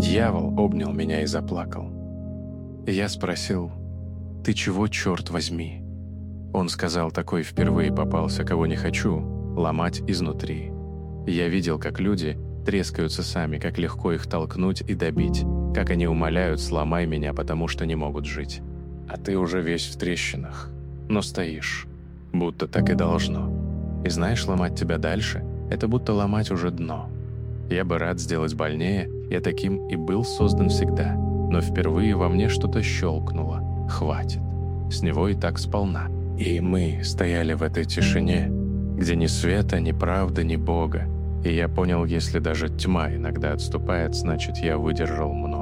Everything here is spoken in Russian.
Дьявол обнял меня и заплакал. Я спросил: «Ты чего, черт возьми?» Он сказал: «Такой впервые попался, кого не хочу, ломать изнутри». Я видел, как люди трескаются сами, как легко их толкнуть и добить, как они умоляют: «Сломай меня, потому что не могут жить». А ты уже весь в трещинах, но стоишь, будто так и должно. И знаешь, ломать тебя дальше — это будто ломать уже дно. Я бы рад сделать больнее, я таким и был создан всегда, но впервые во мне что-то щелкнуло. Хватит. С него и так сполна. И мы стояли в этой тишине, где ни света, ни правды, ни Бога. И я понял, если даже тьма иногда отступает, значит, я выдержал много.